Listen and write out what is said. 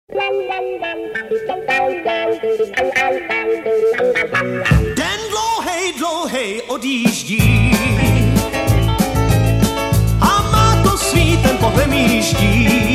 Den dlouhej odjíždí a má to svý tempo vemýští.